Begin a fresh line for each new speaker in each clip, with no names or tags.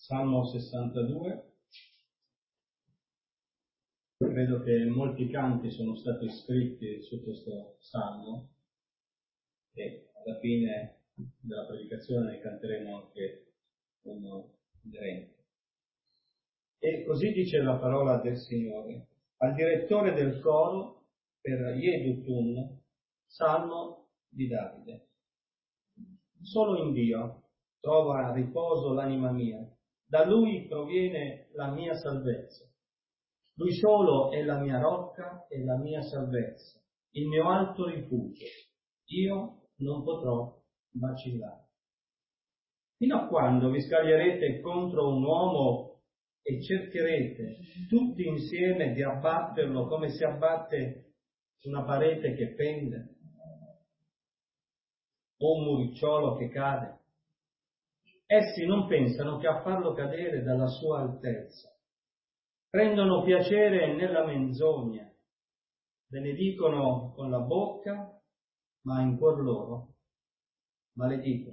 Salmo 62. Credo che molti canti sono stati scritti su questo salmo e alla fine della predicazione ne canteremo anche uno inerente. E così dice la parola del Signore al direttore del coro per Yedutun, salmo di Davide. Solo in Dio trova riposo l'anima mia, da Lui proviene la mia salvezza. Lui solo è la mia rocca e la mia salvezza, il mio alto rifugio. Io non potrò vacillare. Fino a quando vi scaglierete contro un uomo e cercherete tutti insieme di abbatterlo come si abbatte una parete che pende o un muricciolo che cade? Essi non pensano che a farlo cadere dalla sua altezza. Prendono piacere nella menzogna, benedicono con la bocca, ma in cuor loro maledicono.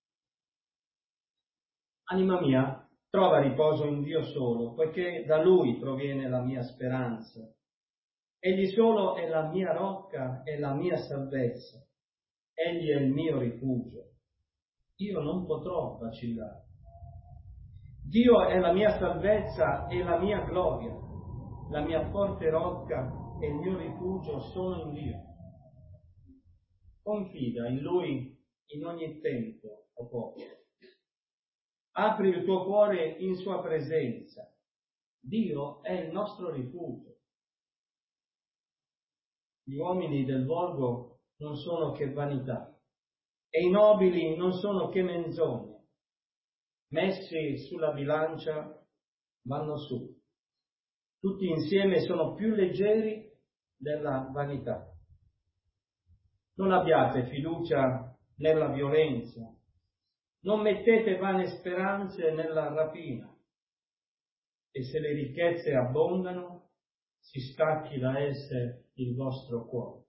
Anima mia, trova riposo in Dio solo, poiché da Lui proviene la mia speranza. Egli solo è la mia rocca e la mia salvezza. Egli è il mio rifugio. Io non potrò vacillare. Dio è la mia salvezza e la mia gloria. La mia forte rocca e il mio rifugio sono in Dio. Confida in Lui in ogni tempo, o popolo. Apri il tuo cuore in sua presenza. Dio è il nostro rifugio. Gli uomini del volgo non sono che vanità, e i nobili non sono che menzogne. Messi sulla bilancia vanno su. Tutti insieme sono più leggeri della vanità. Non abbiate fiducia nella violenza, non mettete vane speranze nella rapina, e se le ricchezze abbondano, si stacchi da esse il vostro cuore.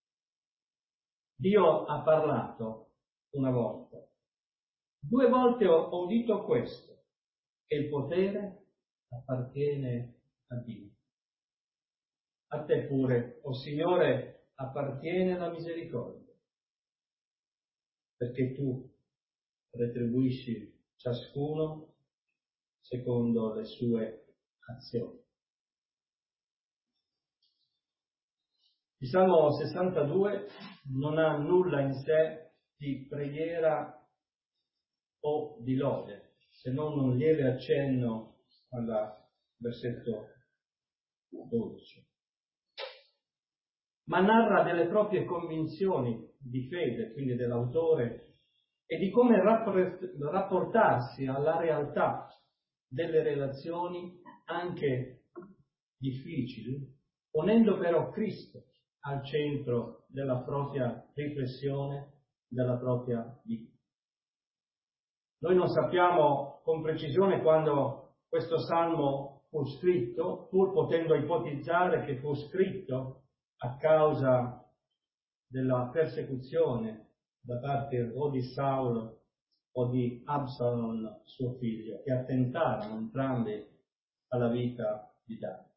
Dio ha parlato una volta. 2 volte ho udito questo, che il potere appartiene a Dio. A te pure, o Signore, appartiene la misericordia, perché tu retribuisci ciascuno secondo le sue azioni. Il Salmo 62 non ha nulla in sé di preghiera o di lode, se non un lieve accenno al versetto 12. Ma narra delle proprie convinzioni di fede, quindi dell'autore, e di come rapportarsi alla realtà delle relazioni anche difficili, ponendo però Cristo al centro della propria riflessione, della propria vita. Noi non sappiamo con precisione quando questo salmo fu scritto, pur potendo ipotizzare che fu scritto a causa della persecuzione da parte o di Saulo o di Absalom, suo figlio, che attentarono entrambi alla vita di Davide.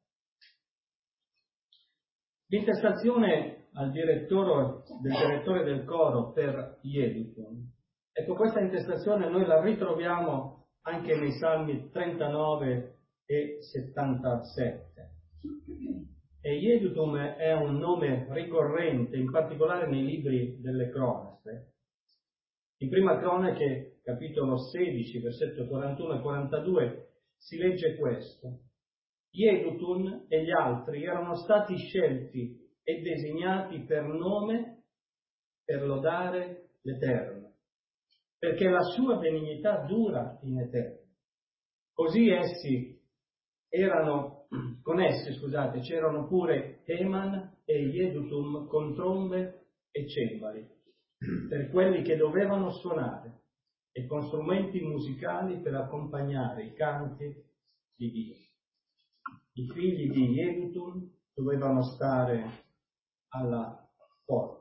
L'intestazione al direttore del coro per Yedutun. Ecco, questa intestazione noi la ritroviamo anche nei Salmi 39 e 77. E Yedutun è un nome ricorrente, in particolare nei libri delle cronache. In Prima Cronache, capitolo 16, versetto 41 e 42, si legge questo. Yedutun e gli altri erano stati scelti e designati per nome per lodare l'Eterno, perché la sua benignità dura in eterno. Così con essi c'erano pure Heman e Yedutun con trombe e cembali, per quelli che dovevano suonare, e con strumenti musicali per accompagnare i canti di Dio. I figli di Yedutun dovevano stare alla porta.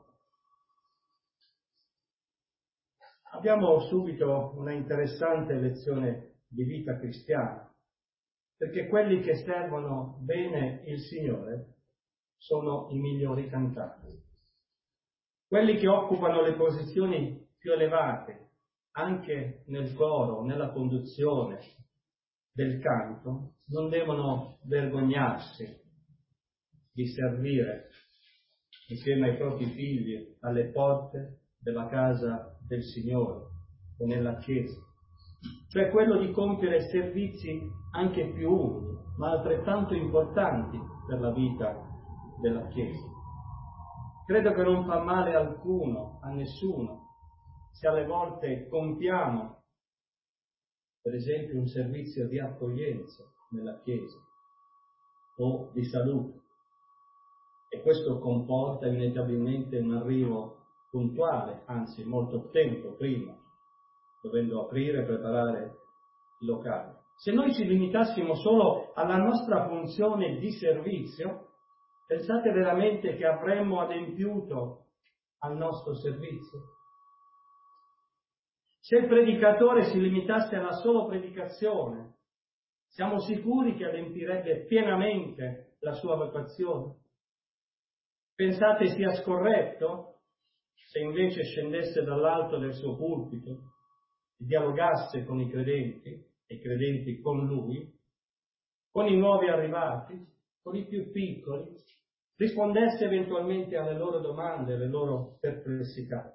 Abbiamo subito una interessante lezione di vita cristiana, perché quelli che servono bene il Signore sono i migliori cantanti. Quelli che occupano le posizioni più elevate, anche nel coro, nella conduzione del canto, non devono vergognarsi di servire insieme ai propri figli alle porte della casa del Signore o nella chiesa. Cioè quello di compiere servizi anche più umili, ma altrettanto importanti per la vita della Chiesa. Credo che non fa male alcuno, a nessuno, se alle volte compiamo, per esempio, un servizio di accoglienza nella Chiesa o di salute, e questo comporta inevitabilmente un arrivo puntuale, anzi molto tempo prima, dovendo aprire e preparare il locale. Se noi ci limitassimo solo alla nostra funzione di servizio, pensate veramente che avremmo adempiuto al nostro servizio? Se il predicatore si limitasse alla sola predicazione, siamo sicuri che adempirebbe pienamente la sua vocazione? Pensate sia scorretto se invece scendesse dall'alto del suo pulpito e dialogasse con i credenti, e i credenti con lui, con i nuovi arrivati, con i più piccoli, rispondesse eventualmente alle loro domande, alle loro perplessità?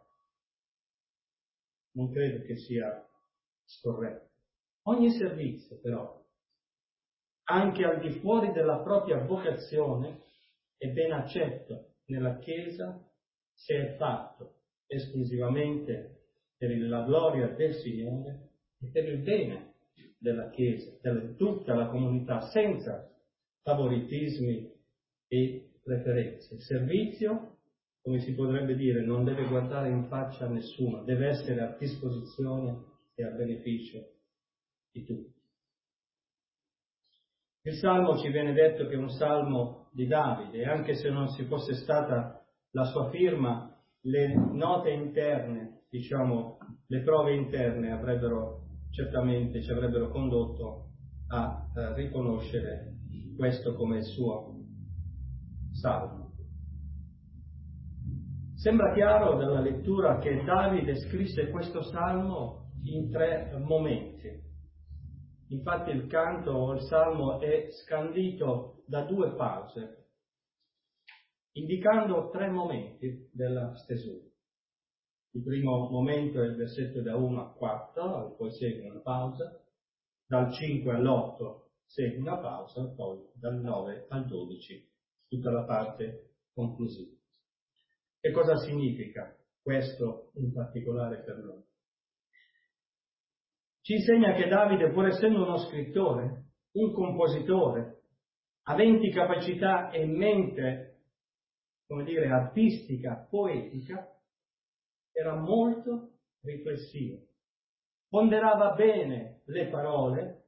Non credo che sia scorretto. Ogni servizio, però, anche al di fuori della propria vocazione, è ben accetto nella Chiesa se è fatto esclusivamente per la gloria del Signore e per il bene della Chiesa, di tutta la comunità, senza favoritismi e preferenze. Il servizio, come si potrebbe dire, non deve guardare in faccia a nessuno, deve essere a disposizione e a beneficio di tutti. Il Salmo ci viene detto che è un Salmo di Davide, e anche se non ci fosse stata la sua firma, le note interne, diciamo, le prove interne certamente ci avrebbero condotto a riconoscere questo come il suo Salmo. Sembra chiaro dalla lettura che Davide scrisse questo Salmo in 3 momenti. Infatti il canto o il Salmo è scandito da 2 pause, indicando 3 momenti della stesura. Il primo momento è il versetto da 1 a 4, poi segue una pausa, dal 5 all'8 segue una pausa, poi dal 9 al 12 tutta la parte conclusiva. Che cosa significa questo in particolare per noi? Ci insegna che Davide, pur essendo uno scrittore, un compositore, aventi capacità e mente, come dire, artistica, poetica, era molto riflessivo. Ponderava bene le parole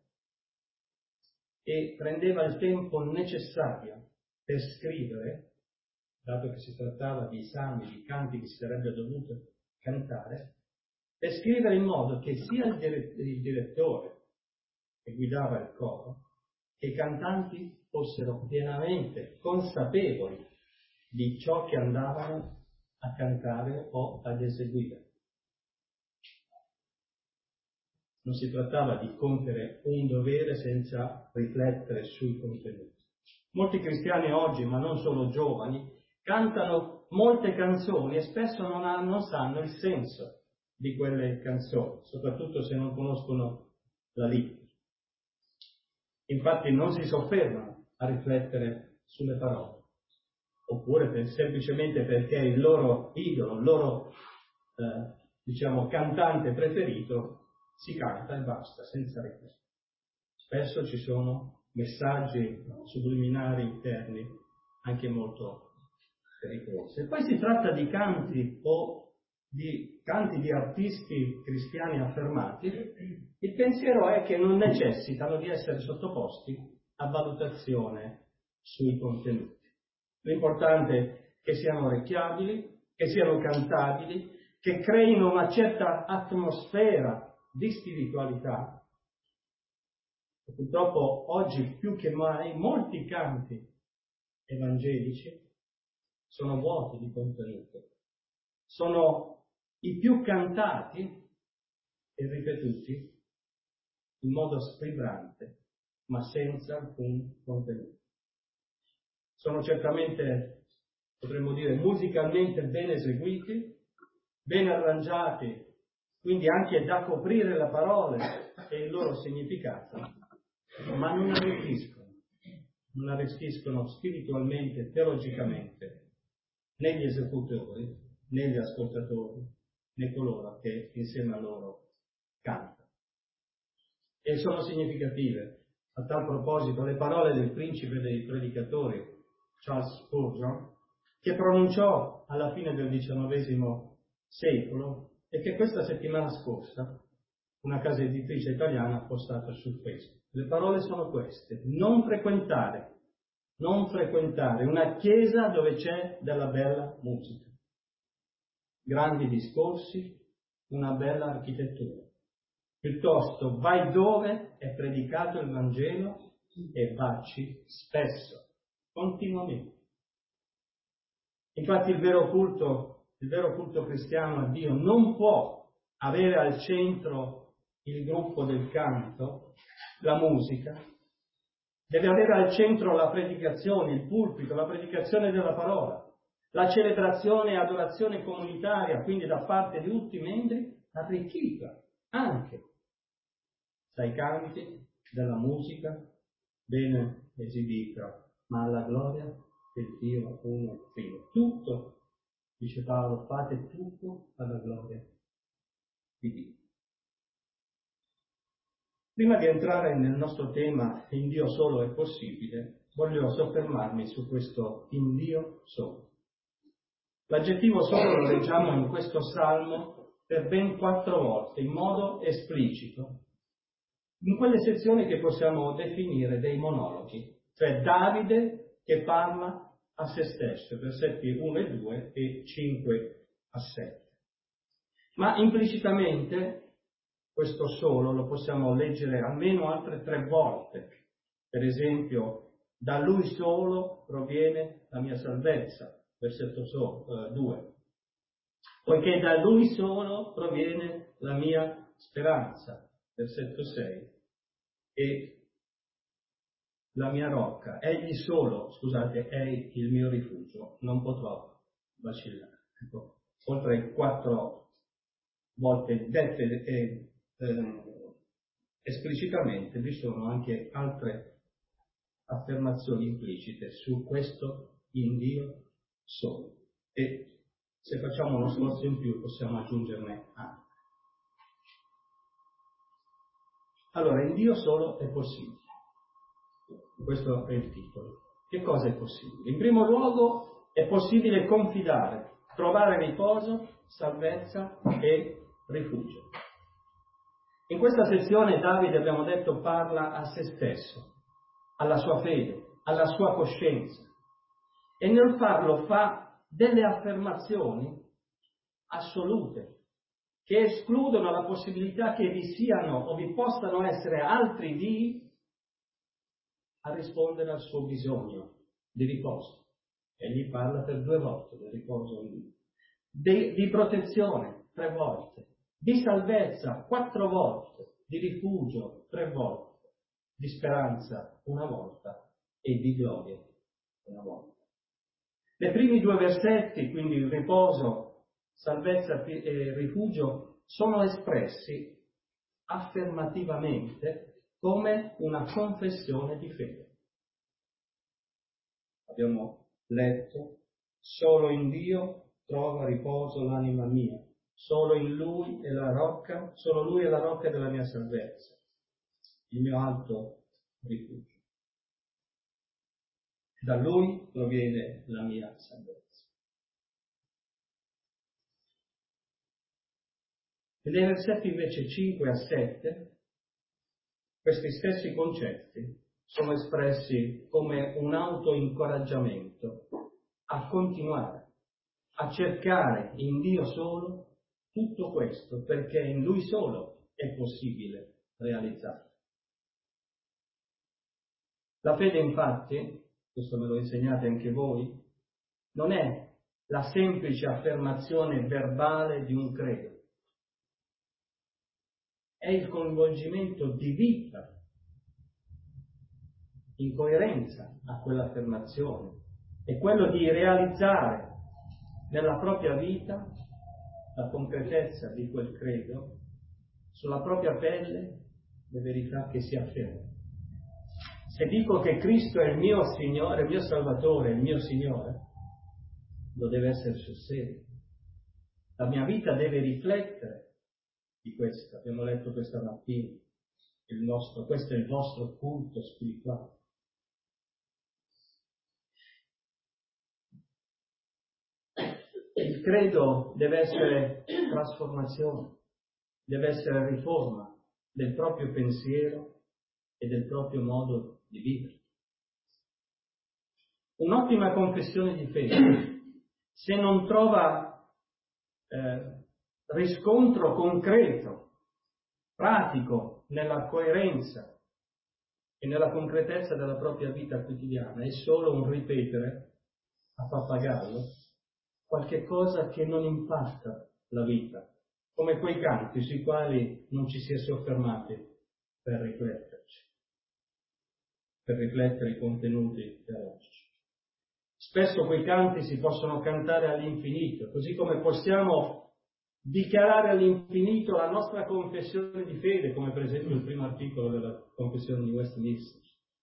e prendeva il tempo necessario per scrivere, dato che si trattava di salmi, di canti che si sarebbe dovuto cantare, per scrivere in modo che sia il direttore che guidava il coro che i cantanti fossero pienamente consapevoli di ciò che andavano a cantare o ad eseguire. Non si trattava di compiere un dovere senza riflettere sui contenuti. Molti cristiani oggi, ma non solo giovani, cantano molte canzoni e spesso non sanno il senso di quelle canzoni, soprattutto se non conoscono la lingua. Infatti non si soffermano a riflettere sulle parole, oppure semplicemente perché il loro idolo, il loro cantante preferito si canta e basta, senza riflettere. Spesso ci sono messaggi subliminari interni anche molto pericolosi. E poi si tratta di canti o di canti di artisti cristiani affermati. Il pensiero è che non necessitano di essere sottoposti a valutazione sui contenuti. L'importante è che siano orecchiabili, che siano cantabili, che creino una certa atmosfera di spiritualità
purtroppo oggi più che mai molti canti evangelici sono vuoti di contenuto, sono i più cantati e ripetuti in modo scribrante, ma senza alcun contenuto. Sono certamente, potremmo dire, musicalmente ben eseguiti, ben arrangiati, quindi anche da coprire le parole e il loro significato, ma non arricchiscono spiritualmente, teologicamente, né gli esecutori, né gli ascoltatori, né coloro che insieme a loro cantano. E sono significative, a tal proposito, le parole del principe dei predicatori, Charles Spurgeon, che pronunciò alla fine del XIX secolo e che questa settimana scorsa una casa editrice italiana ha postato su Facebook. Le parole sono queste: non frequentare una chiesa dove c'è della bella musica, grandi discorsi, una bella architettura. Piuttosto vai dove è predicato il Vangelo e vacci spesso, continuamente. Infatti il vero culto cristiano a Dio non può avere al centro il gruppo del canto, la musica, deve avere al centro la predicazione, il pulpito, la predicazione della parola, la celebrazione e adorazione comunitaria, quindi da parte di tutti i membri, arricchita anche dai canti, dalla musica, bene esibita, ma alla gloria del Dio uno e trino. Tutto, dice Paolo, fate tutto alla gloria di Dio. Prima di entrare nel nostro tema, in Dio solo è possibile, voglio soffermarmi su questo in Dio solo. L'aggettivo solo lo leggiamo in questo salmo per ben 4 volte, in modo esplicito, in quelle sezioni che possiamo definire dei monologhi, cioè Davide che parla a se stesso, versetti 1 e 2 e 5 a 7. Ma implicitamente questo solo lo possiamo leggere almeno altre 3 volte. Per esempio, da lui solo proviene la mia salvezza, versetto 2. Poiché da lui solo proviene la mia speranza, versetto 6. E la mia rocca, egli solo, scusate, è il mio rifugio, non potrò vacillare. Ecco, oltre 4 volte dette esplicitamente, vi sono anche altre affermazioni implicite su questo in Dio solo. E se facciamo uno sforzo in più possiamo aggiungerne anche. Allora, in Dio solo è possibile. Questo è il titolo. Che cosa è possibile? In primo luogo è possibile confidare, trovare riposo, salvezza e rifugio. In questa sezione Davide, abbiamo detto, parla a se stesso, alla sua fede, alla sua coscienza, e nel farlo fa delle affermazioni assolute che escludono la possibilità che vi siano o vi possano essere altri dii a rispondere al suo bisogno di riposo. Egli parla per 2 volte del riposo in lui, di protezione 3 volte, di salvezza 4 volte, di rifugio 3 volte, di speranza 1 volta e di gloria 1 volta. Nei primi 2 versetti, quindi il riposo, salvezza e rifugio, sono espressi affermativamente come una confessione di fede. Abbiamo letto: solo in Dio trova riposo l'anima mia, solo in Lui è la rocca, solo Lui è la rocca della mia salvezza, il mio alto rifugio. Da Lui proviene la mia salvezza. E nei versetti invece 5 a 7, questi stessi concetti sono espressi come un autoincoraggiamento a continuare, a cercare in Dio solo tutto questo, perché in Lui solo è possibile realizzarlo. La fede, infatti, questo me lo insegnate anche voi, non è la semplice affermazione verbale di un credo, è il coinvolgimento di vita in coerenza a quell'affermazione, è quello di realizzare nella propria vita la concretezza di quel credo, sulla propria pelle le verità che si affermano. Se dico che Cristo è il mio Signore, il mio Salvatore, il mio Signore, lo deve essere sul serio. La mia vita deve riflettere di questo. Abbiamo letto questa mattina, questo è il vostro culto spirituale. Il credo deve essere trasformazione, deve essere riforma del proprio pensiero e del proprio modo di vivere. Un'ottima confessione di fede, se non trova riscontro concreto, pratico, nella coerenza e nella concretezza della propria vita quotidiana, è solo un ripetere a pappagallo qualche cosa che non impatta la vita, come quei canti sui quali non ci si è soffermati per rifletterci, per riflettere i contenuti teologici. Spesso quei canti si possono cantare all'infinito, così come possiamo dichiarare all'infinito la nostra confessione di fede, come per esempio il primo articolo della confessione di Westminster.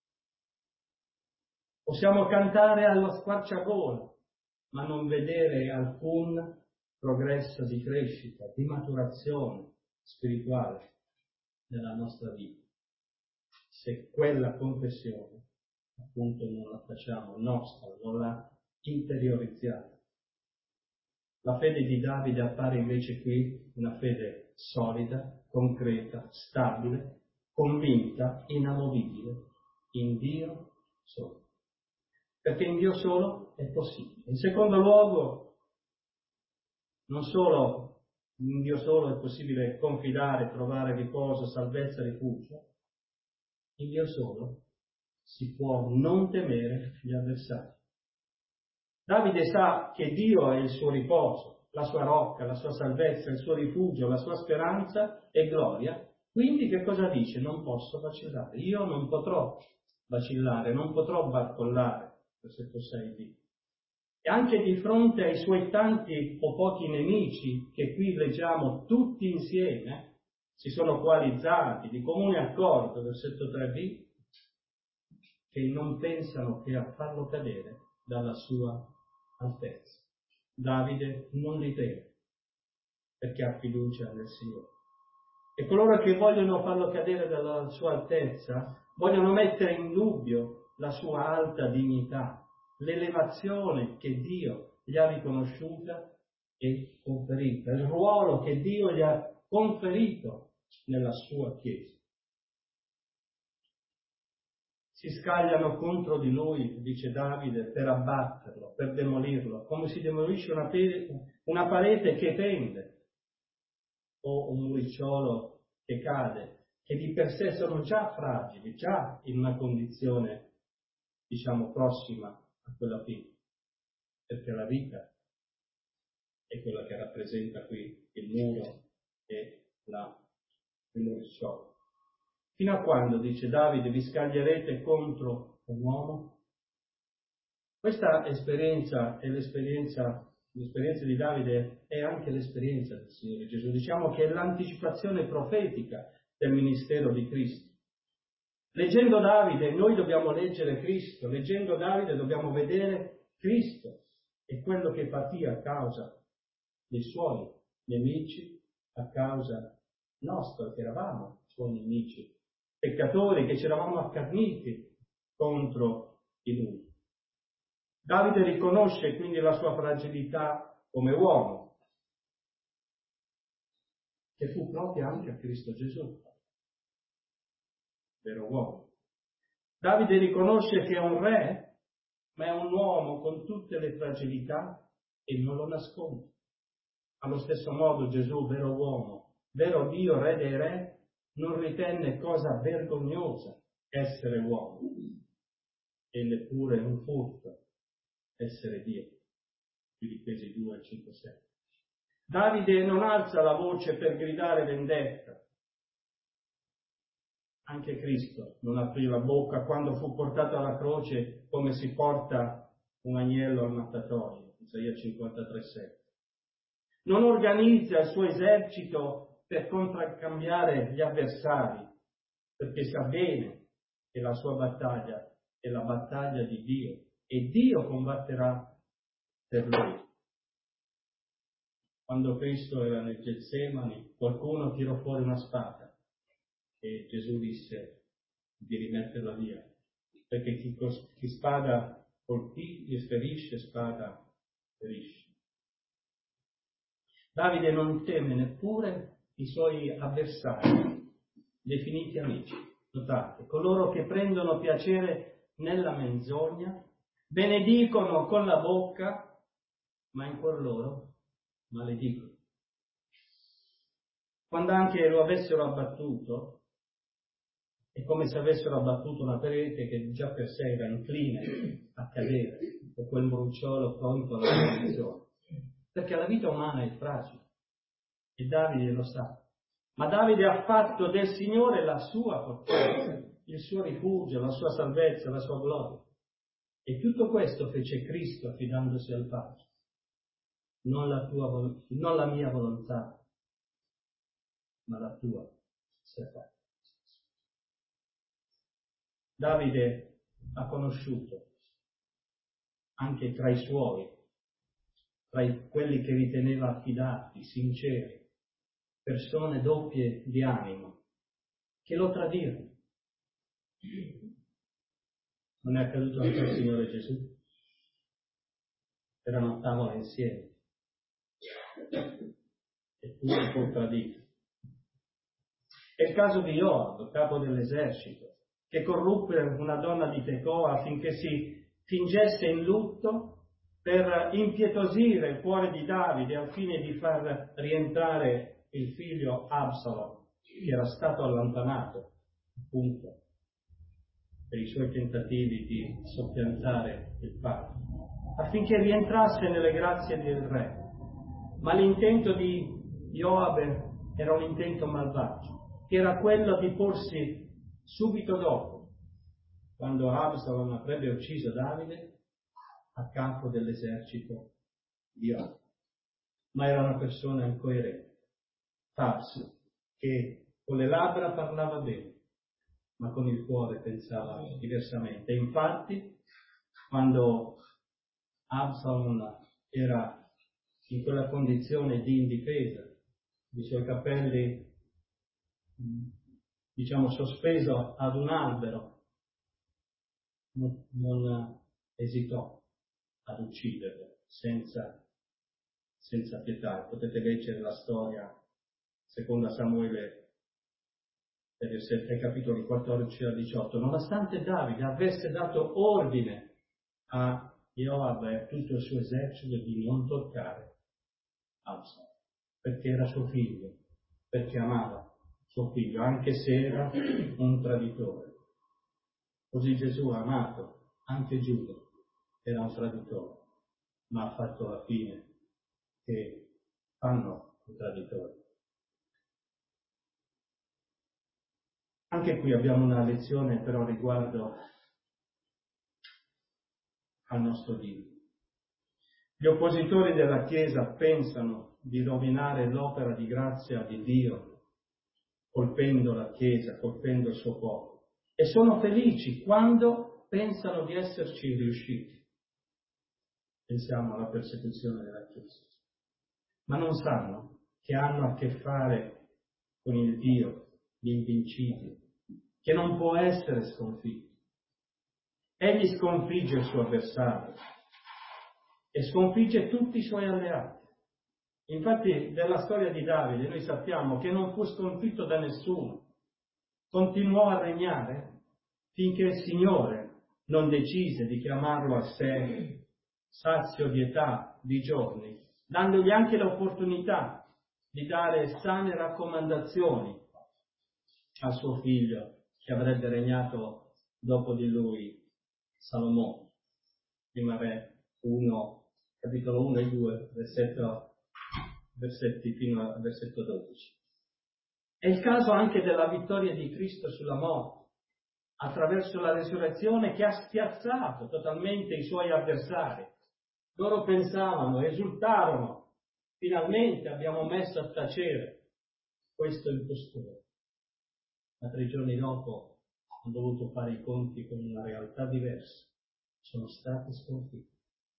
Possiamo cantare allo squarciagola, ma non vedere alcun progresso di crescita, di maturazione spirituale nella nostra vita, se quella confessione appunto non la facciamo nostra, non la interiorizziamo. La fede di Davide appare invece qui una fede solida, concreta, stabile, convinta, inamovibile, in Dio solo. Perché in Dio solo è possibile. In secondo luogo, non solo in Dio solo è possibile confidare, trovare riposo, salvezza, rifugio, in Dio solo si può non temere gli avversari. Davide sa che Dio è il suo riposo, la sua rocca, la sua salvezza, il suo rifugio, la sua speranza e gloria. Quindi che cosa dice? Non posso vacillare. Io non potrò vacillare, non potrò barcollare, versetto 6b. E anche di fronte ai suoi tanti o pochi nemici, che qui leggiamo tutti insieme, si sono coalizzati di comune accordo, versetto 3b, che non pensano che a farlo cadere dalla sua altezza. Davide non li teme, perché ha fiducia nel Signore. E coloro che vogliono farlo cadere dalla sua altezza vogliono mettere in dubbio la sua alta dignità, l'elevazione che Dio gli ha riconosciuta e conferita, il ruolo che Dio gli ha conferito nella sua Chiesa. Si scagliano contro di lui, dice Davide, per abbatterlo, per demolirlo, come si demolisce una parete che pende o un muricciolo che cade, che di per sé sono già fragili, già in una condizione, diciamo, prossima a quella fine, perché la vita è quella che rappresenta qui il muro e il muricciolo. Fino a quando, dice Davide, vi scaglierete contro un uomo? Questa esperienza è l'esperienza di Davide è anche l'esperienza del Signore Gesù. Diciamo che è l'anticipazione profetica del ministero di Cristo. Leggendo Davide, noi dobbiamo leggere Cristo. Leggendo Davide dobbiamo vedere Cristo e quello che patì a causa dei suoi nemici, a causa nostra, che eravamo suoi nemici, peccatori, che ci eravamo accarniti contro di lui. Davide riconosce quindi la sua fragilità come uomo, che fu propria anche a Cristo Gesù, vero uomo. Davide riconosce che è un re, ma è un uomo con tutte le fragilità e non lo nasconde. Allo stesso modo Gesù, vero uomo, vero Dio, re dei re, non ritenne cosa vergognosa essere uomo, e neppure un furto essere Dio. Filippesi 2, 5, 6. Davide non alza la voce per gridare vendetta. Anche Cristo non aprì la bocca quando fu portato alla croce come si porta un agnello al mattatoio. Isaia 53, 7. Non organizza il suo esercito per contraccambiare gli avversari, perché sa bene che la sua battaglia è la battaglia di Dio e Dio combatterà per lui. Quando Cristo era nel Getsemani, qualcuno tirò fuori una spada e Gesù disse di rimetterla via, perché chi spada colpisce, ferisce, spada ferisce. Davide non teme neppure i suoi avversari, definiti amici. Notate, coloro che prendono piacere nella menzogna, benedicono con la bocca, ma in cuor loro maledicono. Quando anche lo avessero abbattuto, è come se avessero abbattuto una parete che già per sé era incline a cadere, o quel bruciolo pronto alla demolizione. Perché la vita umana è fragile, e Davide lo sa. Ma Davide ha fatto del Signore la sua fortezza, il suo rifugio, la sua salvezza, la sua gloria. E tutto questo fece Cristo affidandosi al Padre. Non la mia volontà, ma la tua sia fatta. Davide ha conosciuto anche tra i suoi, tra quelli che riteneva affidati, sinceri, persone doppie di animo, che lo tradirono. Non è accaduto anche al Signore Gesù? Erano a tavola insieme, eppure fu tradito. È il caso di Joab, capo dell'esercito, che corruppe una donna di Tecoa affinché si fingesse in lutto per impietosire il cuore di Davide al fine di far rientrare il figlio Absalom, che era stato allontanato, appunto, per i suoi tentativi di soppiantare il padre, affinché rientrasse nelle grazie del re. Ma l'intento di Joab era un intento malvagio, che era quello di porsi subito dopo, quando Absalom avrebbe ucciso Davide, a capo dell'esercito di Joab. Ma era una persona incoerente, falsa, che con le labbra parlava bene, ma con il cuore pensava diversamente. E infatti, quando Absalom era in quella condizione di indifesa, i suoi capelli, sospeso ad un albero, non esitò ad ucciderlo senza pietà. Potete leggere la storia, seconda Samuele, capitoli 14 a 18. Nonostante Davide avesse dato ordine a Joab e a tutto il suo esercito di non toccare Absalom, perché era suo figlio, perché amava suo figlio, anche se era un traditore. Così Gesù ha amato anche Giuda, era un traditore, ma ha fatto la fine che fanno i traditori. Anche qui abbiamo una lezione però riguardo al nostro Dio. Gli oppositori della Chiesa pensano di rovinare l'opera di grazia di Dio, colpendo la Chiesa, colpendo il suo popolo, e sono felici quando pensano di esserci riusciti. Pensiamo alla persecuzione della Chiesa. Ma non sanno che hanno a che fare con il Dio l'invincibile, che non può essere sconfitto. Egli sconfigge il suo avversario e sconfigge tutti i suoi alleati. Infatti, della storia di Davide noi sappiamo che non fu sconfitto da nessuno, continuò a regnare finché il Signore non decise di chiamarlo a sé sazio di età, di giorni, dandogli anche l'opportunità di dare sane raccomandazioni al suo figlio che avrebbe regnato dopo di lui
Salomone, prima Re 1, capitolo 1 e 2, versetti fino al versetto 12. È il caso anche della vittoria di Cristo sulla morte, attraverso la resurrezione che ha spiazzato totalmente i suoi avversari. Loro pensavano, esultarono, finalmente abbiamo messo a tacere questo impostore. Ma 3 giorni dopo hanno dovuto fare i conti con una realtà diversa. Sono stati sconfitti.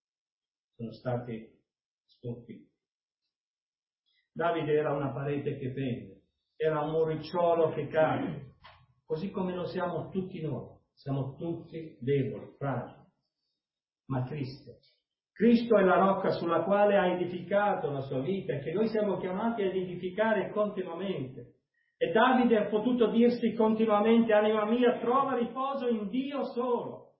Davide era una parete che pende, era un muricciolo che cade, così come lo siamo tutti noi. Siamo tutti deboli, fragili. Ma Cristo è la rocca sulla quale ha edificato la sua vita e che noi siamo chiamati ad edificare continuamente. E Davide ha potuto dirsi continuamente: anima mia, trova riposo in Dio solo,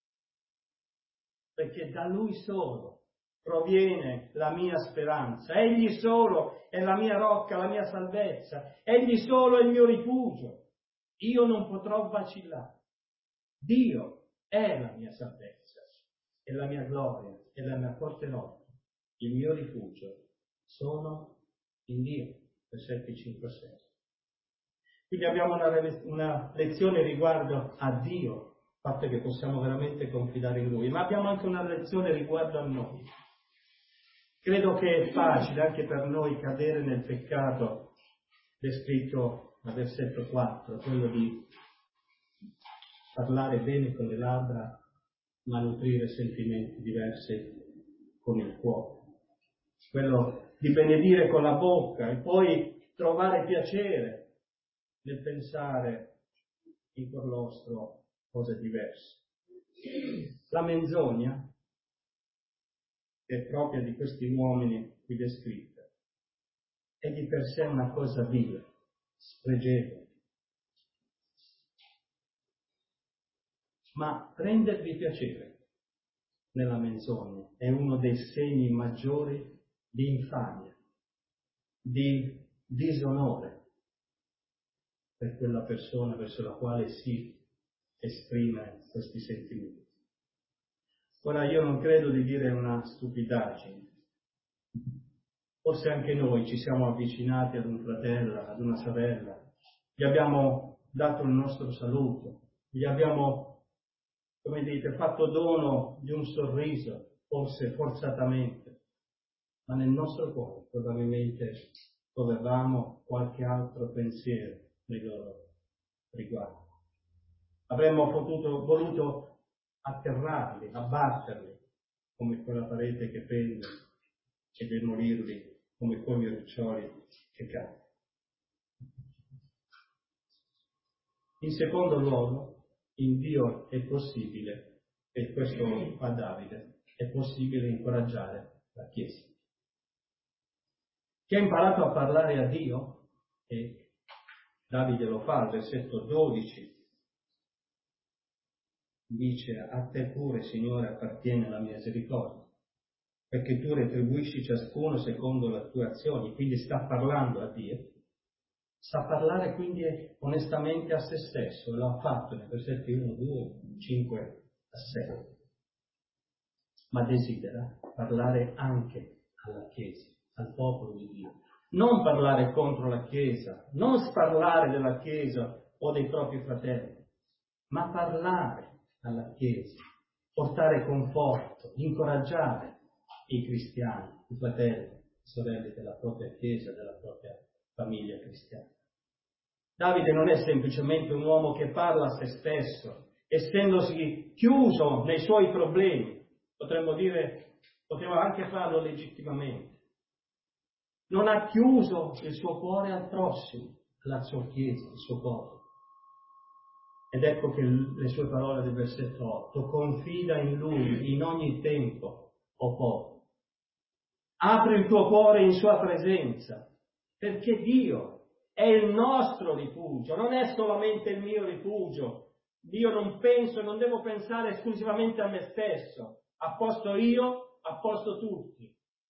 perché da Lui solo proviene la mia speranza. Egli solo è la mia rocca, la mia salvezza. Egli solo è il mio rifugio. Io non potrò vacillare. Dio è la mia salvezza, è la mia gloria, è la mia forte rocca. Il mio rifugio sono in Dio. Versetti 5 e 6. Quindi abbiamo una lezione riguardo a Dio, il fatto che possiamo veramente confidare in Lui, ma abbiamo anche una lezione riguardo a noi. Credo che è facile anche per noi cadere nel peccato descritto al versetto 4, quello di parlare bene con le labbra, ma nutrire sentimenti diversi con il cuore. Quello di benedire con la bocca e poi trovare piacere nel pensare in cuor nostro cose diverse. La menzogna, che è propria di questi uomini qui descritta, è di per sé una cosa vile, spregevole. Ma prendervi piacere nella menzogna è uno dei segni maggiori di infamia, di disonore per quella persona verso la quale si esprime questi sentimenti. Ora, io non credo di dire una stupidaggine. Forse anche noi ci siamo avvicinati ad un fratello, ad una sorella, gli abbiamo dato il nostro saluto, gli abbiamo, come dite, fatto dono di un sorriso, forse forzatamente, ma nel nostro cuore probabilmente dovevamo qualche altro pensiero nei loro riguardi. Avremmo voluto atterrarli, abbatterli, come quella parete che pende, e demolirli come quei riccioli che cadono. In secondo luogo, in Dio è possibile, e questo fa Davide, è possibile incoraggiare la Chiesa. Chi ha imparato a parlare a Dio, e Davide lo fa al versetto 12, dice: a te pure, Signore, appartiene la mia misericordia, perché tu retribuisci ciascuno secondo le tue azioni. Quindi sta parlando a Dio, sa parlare quindi onestamente a se stesso, e lo ha fatto nei versetti 1, 2, 5 a 6. Ma desidera parlare anche alla Chiesa, al popolo di Dio. Non parlare contro la Chiesa, non sparlare della Chiesa o dei propri fratelli, ma parlare alla Chiesa, portare conforto, incoraggiare i cristiani, i fratelli, i sorelle della propria Chiesa, della propria famiglia cristiana. Davide non è semplicemente un uomo che parla a se stesso, essendosi chiuso nei suoi problemi. Potremmo dire, poteva anche farlo legittimamente. Non ha chiuso il suo cuore al prossimo, alla sua Chiesa, al suo popolo. Ed ecco che le sue parole del versetto 8: confida in Lui in ogni tempo, o popolo. Apri il tuo cuore in sua presenza, perché Dio è il nostro rifugio, non è solamente il mio rifugio. Io non devo pensare esclusivamente a me stesso. A posto io, a posto tutti.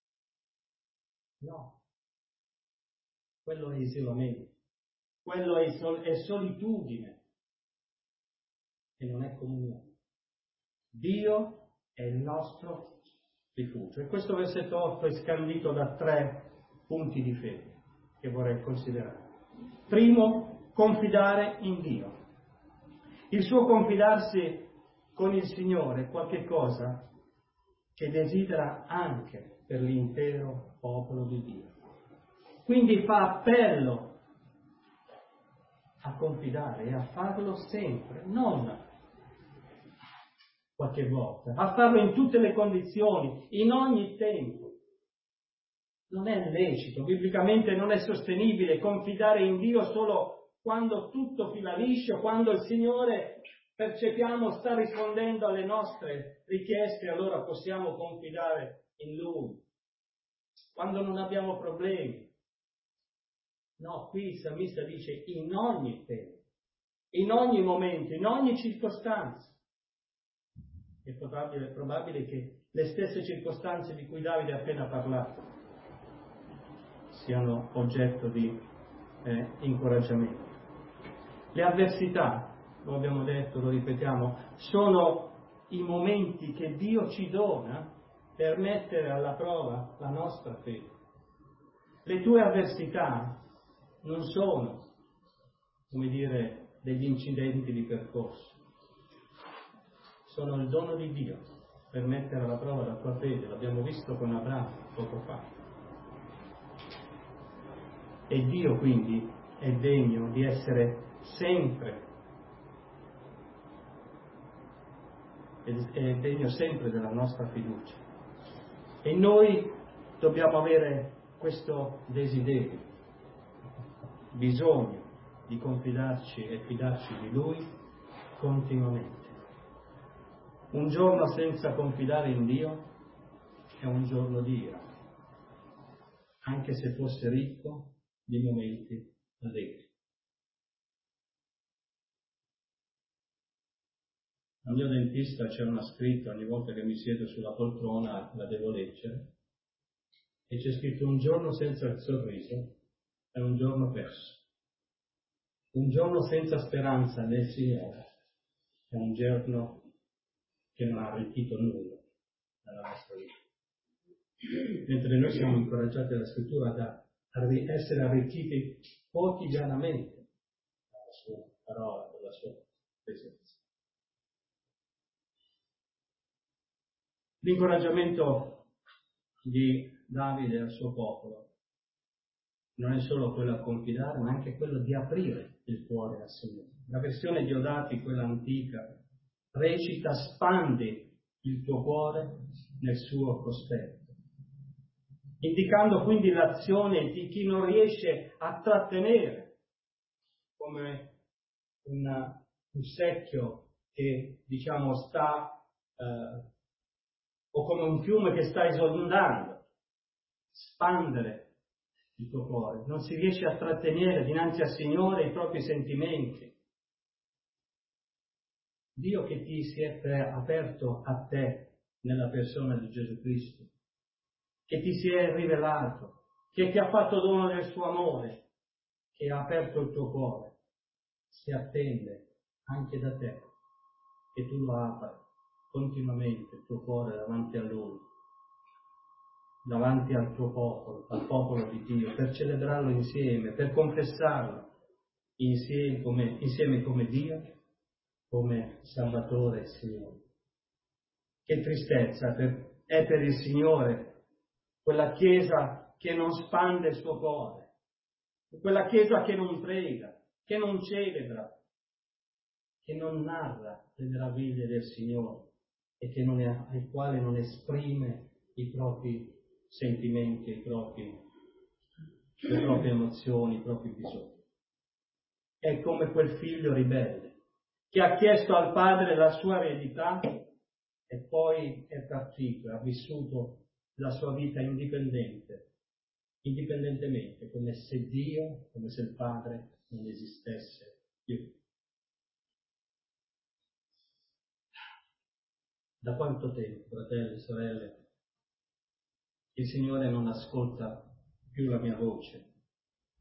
No. Quello è isolamento, quello è solitudine, e non è comunione.
Dio è il nostro rifugio. E questo versetto 8 è scandito da 3 punti di fede che vorrei considerare. Primo, confidare in Dio. Il suo confidarsi con il Signore è qualche cosa che desidera anche per l'intero popolo di Dio. Quindi fa appello a confidare e a farlo sempre, non qualche volta, a farlo in tutte le condizioni, in ogni tempo. Non è lecito, biblicamente non è sostenibile confidare in Dio solo quando tutto fila liscio, quando il Signore, percepiamo, sta rispondendo alle nostre richieste, allora possiamo confidare in Lui. Quando non abbiamo problemi. No, qui il salmista dice in ogni tempo, in ogni momento, in ogni circostanza. È probabile che le stesse circostanze di cui Davide ha appena parlato siano oggetto di incoraggiamento. Le avversità, lo abbiamo detto, lo ripetiamo, sono i momenti che Dio ci dona per mettere alla prova la nostra fede. Le tue avversità non sono, come dire, degli incidenti di percorso, sono il dono di Dio per mettere alla prova la tua fede. L'abbiamo visto con Abramo poco fa. E Dio quindi è degno di essere sempre, è degno sempre della nostra fiducia. E noi dobbiamo avere questo desiderio, bisogno di confidarci e fidarci di Lui continuamente. Un giorno senza confidare in Dio è un giorno di ira, anche se fosse ricco di momenti allegri. Al mio dentista c'è una scritta, ogni volta che mi siedo sulla poltrona la devo leggere, e c'è scritto: un giorno senza il sorriso è un giorno perso. Un giorno senza speranza nel Signore è un giorno che non ha arricchito nulla nella nostra vita. Mentre noi siamo incoraggiati dalla Scrittura a essere arricchiti quotidianamente dalla sua parola, dalla sua presenza. L'incoraggiamento di Davide al suo popolo non è solo quello a confidare, ma anche quello di aprire il cuore al Signore. La versione di Odati, quella antica, recita: spandi il tuo cuore nel suo cospetto, indicando quindi l'azione di chi non riesce a trattenere, come un secchio che sta o come un fiume che sta esondando. Spandere il tuo cuore, non si riesce a trattenere dinanzi al Signore i propri sentimenti. Dio che ti si è aperto a te nella persona di Gesù Cristo, che ti si è rivelato, che ti ha fatto dono del suo amore, che ha aperto il tuo cuore, si attende anche da te che tu lo apra continuamente il tuo cuore davanti a Lui, davanti al tuo popolo, al popolo di Dio, per celebrarlo insieme, per confessarlo insieme come Dio, come Salvatore e Signore. Che tristezza è per il Signore quella Chiesa che non spande il suo cuore, quella Chiesa che non prega, che non celebra, che non narra le meraviglie del Signore e al quale non esprime i propri sentimenti, le proprie emozioni, i propri bisogni. È come quel figlio ribelle che ha chiesto al padre la sua eredità e poi è partito e ha vissuto la sua vita indipendentemente, come se Dio, come se il padre non esistesse più. Da quanto tempo, fratelli e sorelle, il Signore non ascolta più la mia voce?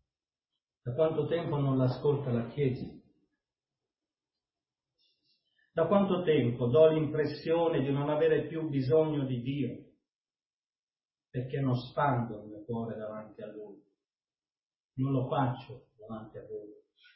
Da quanto tempo non l'ascolta la Chiesa? Da quanto tempo do l'impressione di non avere più bisogno di Dio? Perché non spando il mio cuore davanti a Lui. Non lo faccio davanti a Lui.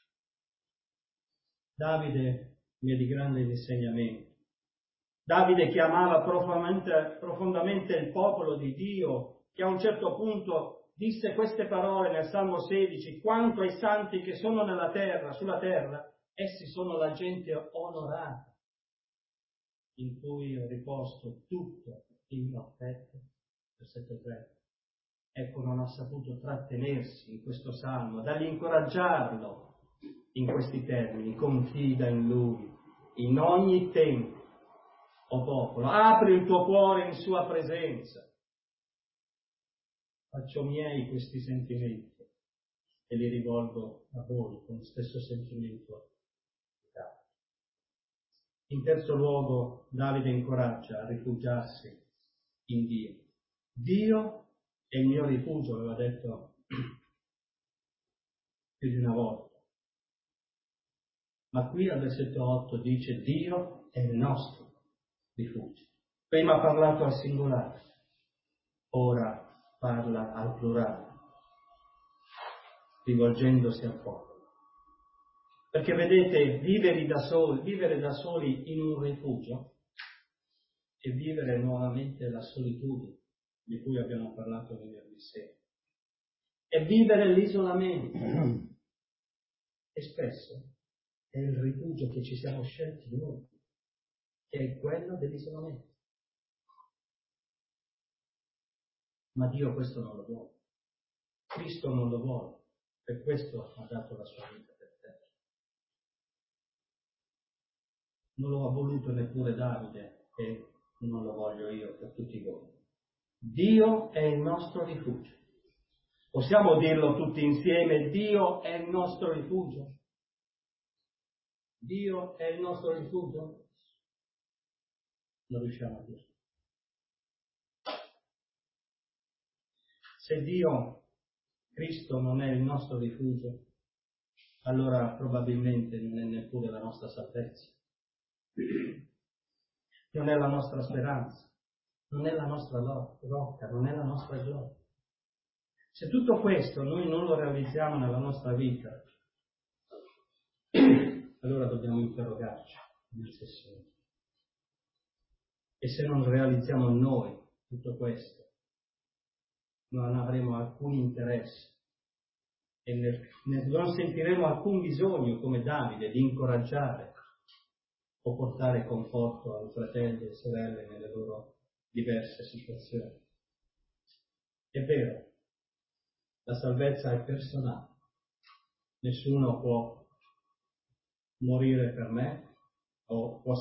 Davide mi è di grande insegnamento. Davide che amava profondamente il popolo di Dio, che a un certo punto disse queste parole nel Salmo 16: quanto ai santi che sono nella terra, sulla terra, essi sono la gente onorata, in cui ho riposto tutto il mio affetto. Versetto 3. Ecco, non ha saputo trattenersi in questo salmo, dall'incoraggiarlo in questi termini: confida in Lui in ogni tempo, o popolo, apri il tuo cuore in sua presenza. Faccio miei questi sentimenti e li rivolgo a voi con lo stesso sentimento. In terzo luogo, Davide incoraggia a rifugiarsi in Dio. Dio è il mio rifugio, aveva detto più di una volta. Ma qui al versetto 8 dice: Dio è il nostro rifugio. Prima ha parlato al singolare, ora parla al plurale, rivolgendosi al popolo. Perché vedete, vivere da soli in un rifugio e vivere nuovamente la solitudine di cui abbiamo parlato venerdì sera, e vivere l'isolamento. E spesso è il rifugio che ci siamo scelti noi, che è quello dell'isolamento. Ma Dio questo non lo vuole. Cristo non lo vuole. Per questo ha dato la sua vita per te. Non lo ha voluto neppure Davide e non lo voglio io per tutti voi. Dio è il nostro rifugio. Possiamo dirlo tutti insieme: Dio è il nostro rifugio. Dio è il nostro rifugio? Non riusciamo a dirlo. Se Dio, Cristo, non è il nostro rifugio, allora probabilmente non è neppure la nostra salvezza, non è la nostra speranza, non è la nostra rocca, non è la nostra gioia. Se tutto questo noi non lo realizziamo nella nostra vita, allora dobbiamo interrogarci nel Signore. E se non realizziamo noi tutto questo, non avremo alcun interesse e non sentiremo alcun bisogno, come Davide, di incoraggiare o portare conforto ai fratelli e sorelle nelle loro diverse situazioni. È vero, la salvezza è personale. Nessuno può morire per me o può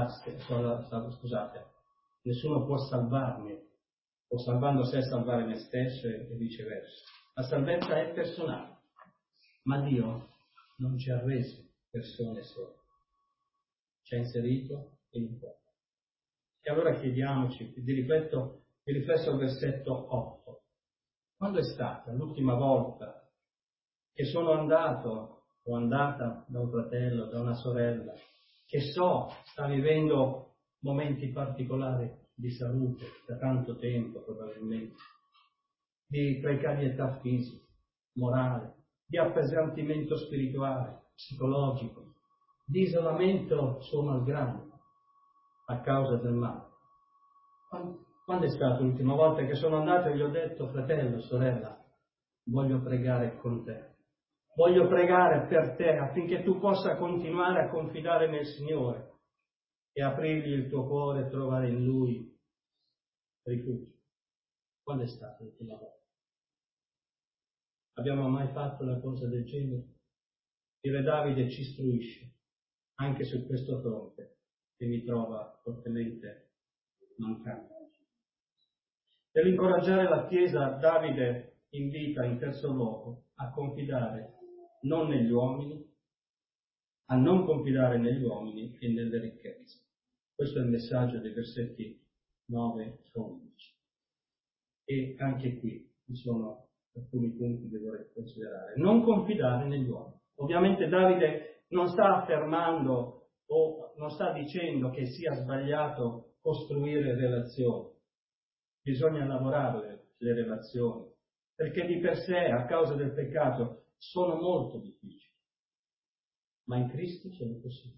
nessuno può salvarmi o salvando sé salvare me stesso e viceversa. La salvezza è personale, ma Dio non ci ha resi persone sole, ci ha inserito in un popolo. E allora chiediamoci, di riflesso al versetto 8, quando è stata l'ultima volta che sono andato o andata da un fratello, da una sorella, che sta vivendo momenti particolari di salute, da tanto tempo probabilmente, di precarietà fisica, morale, di appesantimento spirituale, psicologico, di isolamento suo malgrado, a causa del male. Quando è stata l'ultima volta che sono andato e gli ho detto: fratello, sorella, voglio pregare con te, voglio pregare per te affinché tu possa continuare a confidare nel Signore e aprirgli il tuo cuore e trovare in Lui rifugio? Quando è stata l'ultima volta? Abbiamo mai fatto una cosa del genere? Il re Davide ci istruisce anche su questo fronte che mi trova fortemente mancante. Per incoraggiare la Chiesa, Davide invita in terzo luogo a confidare non negli uomini, a non confidare negli uomini e nelle ricchezze. Questo è il messaggio dei versetti 9 e 11. E anche qui ci sono alcuni punti che vorrei considerare. Non confidare negli uomini. Ovviamente Davide non sta affermando o non sta dicendo che sia sbagliato costruire relazioni. Bisogna lavorare le relazioni, perché di per sé, a causa del peccato, sono molto difficili, ma in Cristo sono possibili.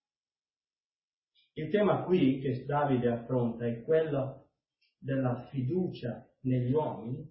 Il tema qui che Davide affronta è quello della fiducia negli uomini,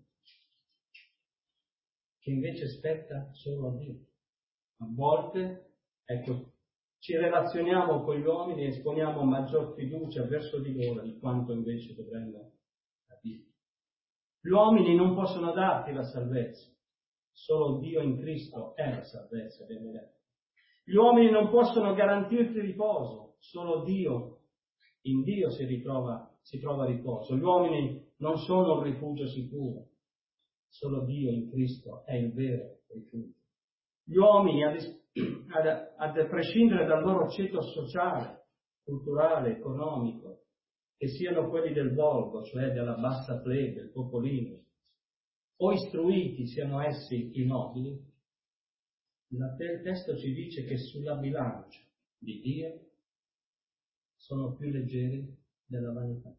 che invece spetta solo a Dio. A volte, ecco, ci relazioniamo con gli uomini e esponiamo maggior fiducia verso di loro di quanto invece dovremmo a Dio. Gli uomini non possono darti la salvezza, solo Dio in Cristo è la salvezza, abbiamo detto. Gli uomini non possono garantirti riposo, solo Dio, in Dio si trova riposo. Gli uomini non sono un rifugio sicuro, solo Dio in Cristo è il vero rifugio. Gli uomini, a prescindere dal loro ceto sociale, culturale, economico, che siano quelli del volgo, cioè della bassa plebe, il popolino, o istruiti, siano essi i nobili, il testo ci dice che sulla bilancia di Dio sono più leggeri della vanità.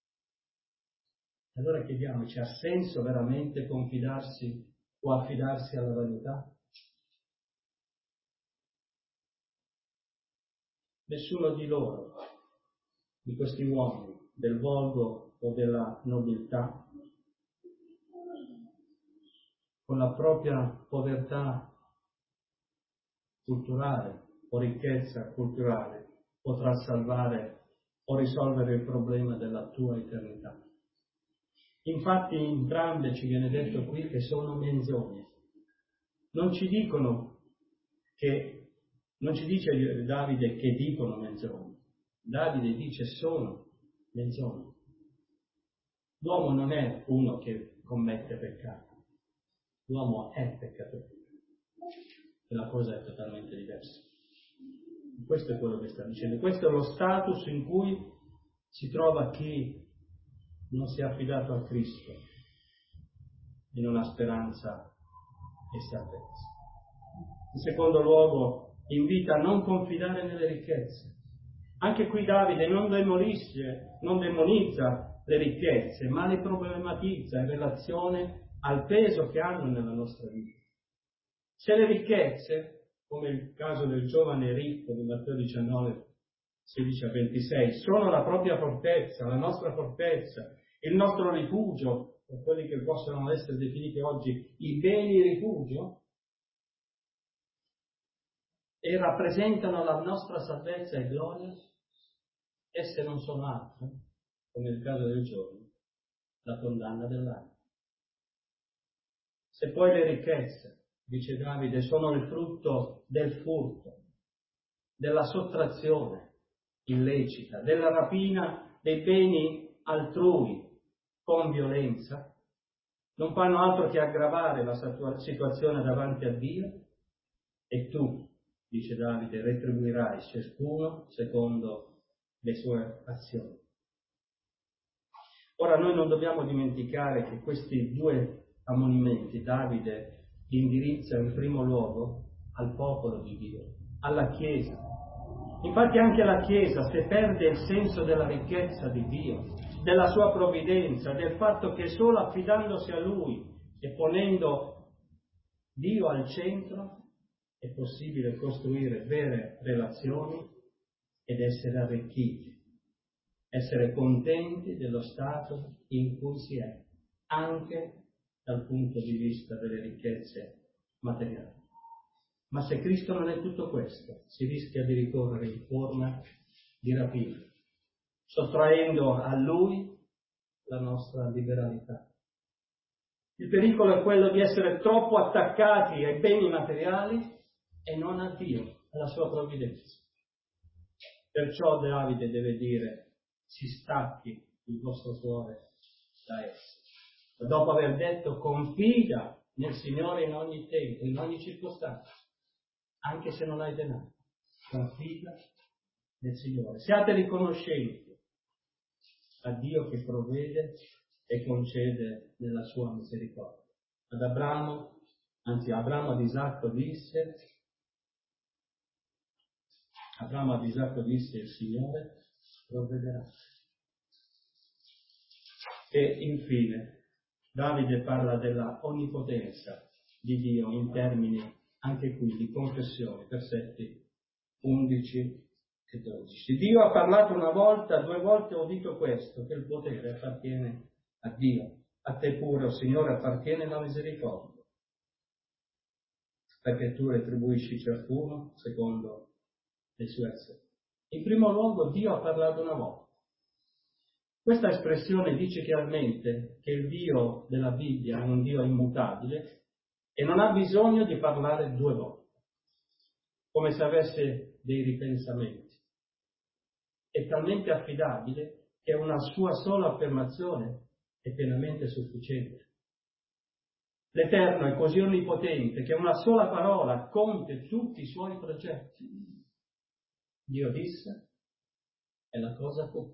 Allora chiediamoci, ha senso veramente confidarsi o affidarsi alla vanità? Nessuno di loro, di questi uomini, del volgo o della nobiltà, con la propria povertà culturale o ricchezza culturale, potrà salvare o risolvere il problema della tua eternità. Infatti entrambe ci viene detto qui che sono menzogne. Non ci dice Davide che dicono menzogne. Davide dice sono menzogne. L'uomo non è uno che commette peccato. L'uomo è peccatore. E la cosa è totalmente diversa. Questo è quello che sta dicendo. Questo è lo status in cui si trova chi non si è affidato a Cristo in una speranza e salvezza. In secondo luogo, invita a non confidare nelle ricchezze. Anche qui Davide non demonizza le ricchezze, ma le problematizza in relazione al peso che hanno nella nostra vita. Se le ricchezze, come il caso del giovane ricco di Matteo 19, 16-26, sono la propria fortezza, la nostra fortezza, il nostro rifugio, per quelli che possono essere definiti oggi i beni rifugio, e rappresentano la nostra salvezza e gloria, esse non sono altro, come il caso del giorno, la condanna dell'anima. Se poi le ricchezze, dice Davide, sono il frutto del furto, della sottrazione illecita, della rapina dei beni altrui con violenza, non fanno altro che aggravare la situazione davanti a Dio, e tu, dice Davide, retribuirai ciascuno secondo le sue azioni. Ora noi non dobbiamo dimenticare che questi due ammonimenti Davide indirizza in primo luogo al popolo di Dio, alla Chiesa. Infatti anche la Chiesa, se perde il senso della ricchezza di Dio, della sua provvidenza, del fatto che solo affidandosi a Lui e ponendo Dio al centro è possibile costruire vere relazioni ed essere arricchiti, essere contenti dello stato in cui si è, anche dal punto di vista delle ricchezze materiali. Ma se Cristo non è tutto questo, si rischia di ricorrere in forma di rapina, sottraendo a Lui la nostra liberalità. Il pericolo è quello di essere troppo attaccati ai beni materiali e non a Dio, alla sua provvidenza. Perciò Davide deve dire: si stacchi il vostro cuore da esso. E dopo aver detto: confida nel Signore in ogni tempo, in ogni circostanza, anche se non hai denaro, confida nel Signore. Siate riconoscenti a Dio che provvede e concede nella sua misericordia. Abramo ad Isacco disse: Abramo a Isacco disse: il Signore provvederà. E infine Davide parla della onnipotenza di Dio in termini anche qui di confessione, versetti 11 e 12. Dio ha parlato una volta, 2 volte ho udito questo, che il potere appartiene a Dio. A te pure, o Signore, appartiene la misericordia, perché tu retribuisci ciascuno secondo le sue azioni. In primo luogo, Dio ha parlato una volta. Questa espressione dice chiaramente che il Dio della Bibbia è un Dio immutabile e non ha bisogno di parlare 2 volte, come se avesse dei ripensamenti. È talmente affidabile che una sua sola affermazione è pienamente sufficiente. L'Eterno è così onnipotente che una sola parola compie tutti i suoi progetti. Dio disse e la cosa fu.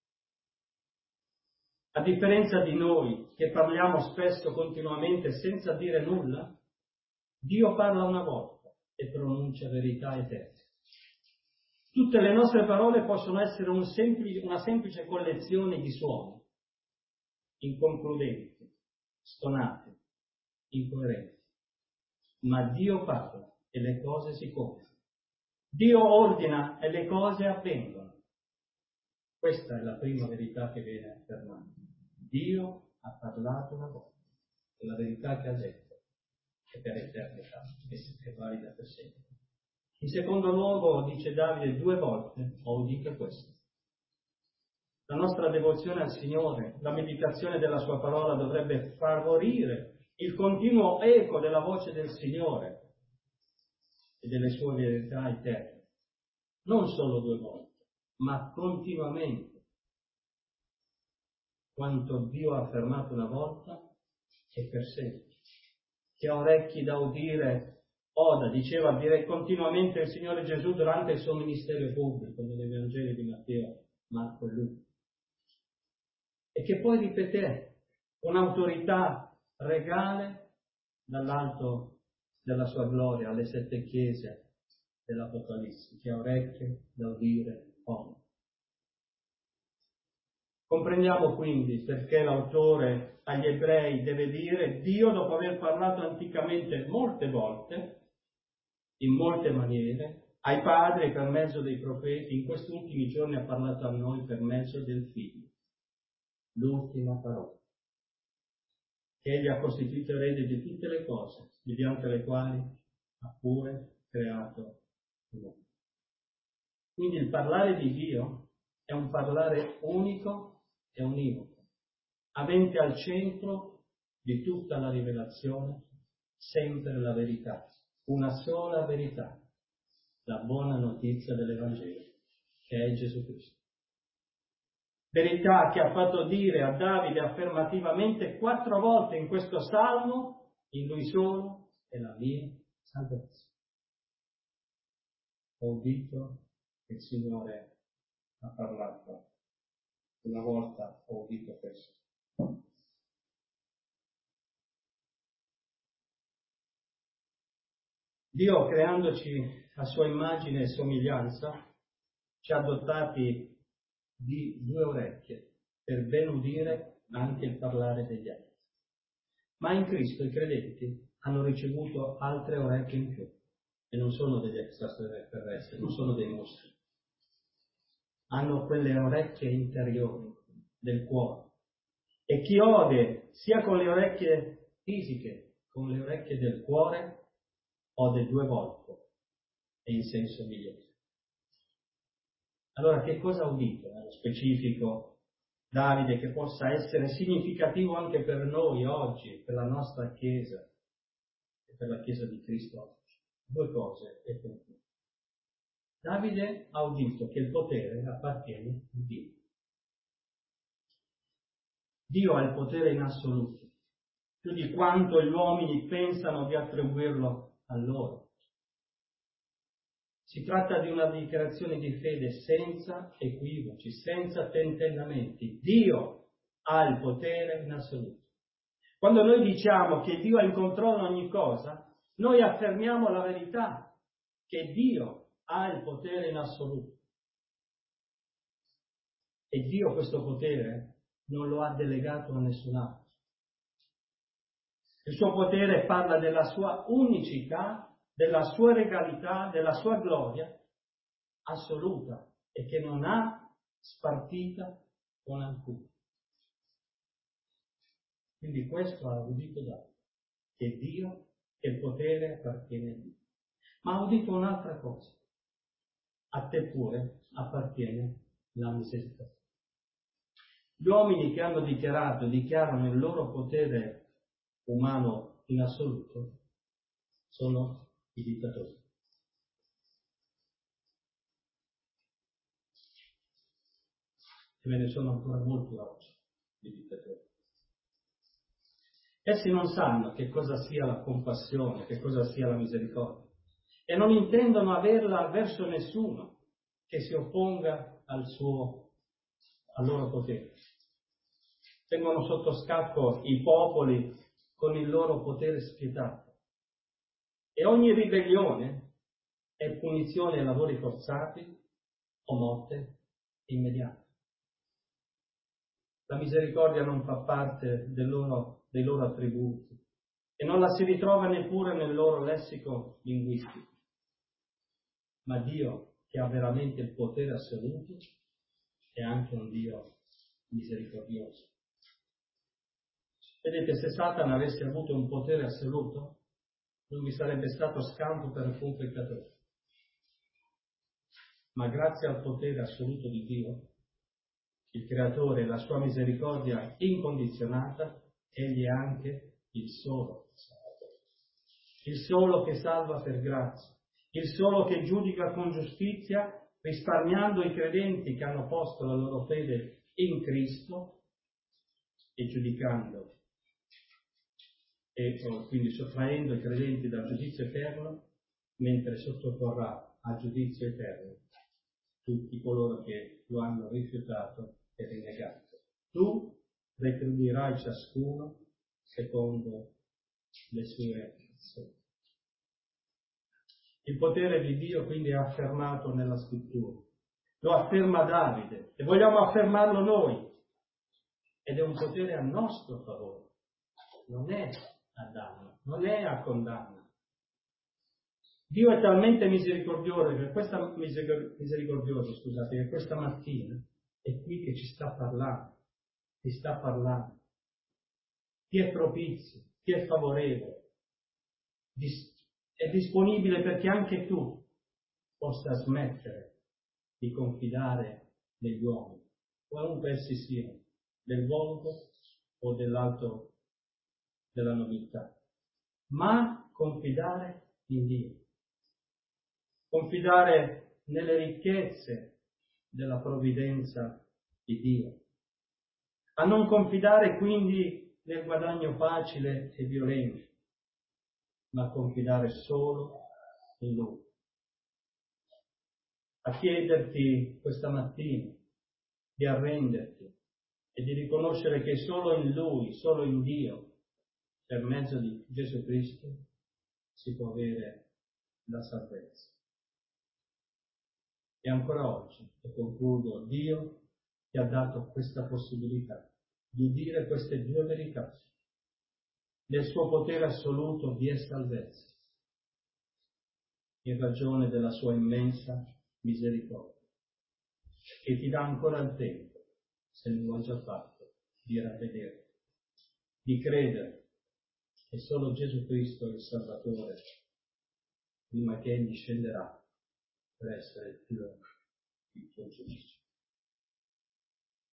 A differenza di noi che parliamo spesso continuamente senza dire nulla, Dio parla una volta e pronuncia verità eterna. Tutte le nostre parole possono essere una semplice collezione di suoni, inconcludenti, stonati, incoerenti. Ma Dio parla e le cose si compiono. Dio ordina e le cose avvengono. Questa è la prima verità che viene affermata. Dio ha parlato una volta e la verità che ha detto è per eternità e è valida per sempre. In secondo luogo, dice Davide, 2 volte ho udito questo. La nostra devozione al Signore, la meditazione della sua parola dovrebbe favorire il continuo eco della voce del Signore e delle sue verità eterne. Non solo 2 volte, ma continuamente. Quanto Dio ha affermato una volta e per sempre. Chi ha orecchi da udire oda, diceva dire continuamente il Signore Gesù durante il suo ministero pubblico negli Vangeli di Matteo, Marco e Luca. E che poi ripeté con autorità regale dall'alto della sua gloria alle 7 chiese dell'Apocalisse. Chi ha orecchie da udire oda. Comprendiamo quindi perché l'autore agli Ebrei deve dire: Dio, dopo aver parlato anticamente molte volte, in molte maniere, ai padri per mezzo dei profeti, in questi ultimi giorni ha parlato a noi per mezzo del Figlio, l'ultima parola, che Egli ha costituito erede di tutte le cose, mediante le quali ha pure creato l'uomo. Quindi il parlare di Dio è un parlare unico e univoco, avente al centro di tutta la rivelazione sempre la verità, una sola verità, la buona notizia dell'Evangelo, che è Gesù Cristo. Verità che ha fatto dire a Davide affermativamente 4 volte in questo salmo: in Lui solo è la mia salvezza. Ho udito che il Signore ha parlato. Una volta ho udito questo. Dio, creandoci a sua immagine e somiglianza, ci ha dotati di 2 orecchie per ben udire anche il parlare degli altri. Ma in Cristo i credenti hanno ricevuto altre orecchie in più, e non sono degli extraterrestri, non sono dei mostri. Hanno quelle orecchie interiori del cuore. E chi ode sia con le orecchie fisiche, con le orecchie del cuore, ode 2 volte e in senso migliore. Allora, che cosa ha udito nello specifico Davide che possa essere significativo anche per noi oggi, per la nostra Chiesa e per la Chiesa di Cristo oggi? 2 cose e concludo. Davide ha udito che il potere appartiene a Dio. Dio ha il potere in assoluto, più di quanto gli uomini pensano di attribuirlo a loro. Si tratta di una dichiarazione di fede senza equivoci, senza tentennamenti. Dio ha il potere in assoluto. Quando noi diciamo che Dio ha il controllo di ogni cosa, noi affermiamo la verità, che Dio ha il potere in assoluto. E Dio questo potere non lo ha delegato a nessun altro. Il suo potere parla della sua unicità, della sua regalità, della sua gloria assoluta e che non ha spartita con alcuno. Quindi questo ha udito da che Dio, che il potere appartiene a Dio. Ma ha udito un'altra cosa. A te pure appartiene la misericordia. Gli uomini che hanno dichiarano il loro potere umano in assoluto sono i dittatori. E ve ne sono ancora molti oggi di dittatori. Essi non sanno che cosa sia la compassione, che cosa sia la misericordia, e non intendono averla verso nessuno che si opponga al loro potere. Tengono sotto scacco i popoli con il loro potere spietato. E ogni ribellione è punizione ai lavori forzati o morte immediata. La misericordia non fa parte dei loro attributi e non la si ritrova neppure nel loro lessico linguistico. Ma Dio, che ha veramente il potere assoluto, è anche un Dio misericordioso. Vedete, se Satana avesse avuto un potere assoluto, non vi sarebbe stato scampo per alcun peccatore. Ma grazie al potere assoluto di Dio, il Creatore e la sua misericordia incondizionata, egli è anche il solo Salvatore. Il solo che salva per grazia, il solo che giudica con giustizia, risparmiando i credenti che hanno posto la loro fede in Cristo e giudicando e quindi sottraendo i credenti dal giudizio eterno, mentre sottoporrà al giudizio eterno tutti coloro che lo hanno rifiutato e rinnegato. Tu retribuirai ciascuno secondo le sue azioni. Il potere di Dio quindi è affermato nella scrittura. Lo afferma Davide e vogliamo affermarlo noi. Ed è un potere a nostro favore. Non è a danno, non è a condanna. Dio è talmente misericordioso che questa mattina è qui che ci sta parlando, ti sta parlando, ti è propizio, ti è favorevole, è disponibile perché anche tu possa smettere di confidare negli uomini, qualunque essi siano, del volgo o dell'alto della nobiltà, ma confidare in Dio. Confidare nelle ricchezze della provvidenza di Dio, a non confidare quindi nel guadagno facile e violento, ma confidare solo in Lui. A chiederti questa mattina di arrenderti e di riconoscere che solo in Lui, solo in Dio, per mezzo di Gesù Cristo, si può avere la salvezza. E ancora oggi, e concludo, Dio ti ha dato questa possibilità di dire queste due verità. Del suo potere assoluto vi è salvezza, in ragione della sua immensa misericordia, che ti dà ancora il tempo, se non l'ho già fatto, di ravvedere, di credere che solo Gesù Cristo è il Salvatore, prima che Egli scenderà per essere il tuo giudice.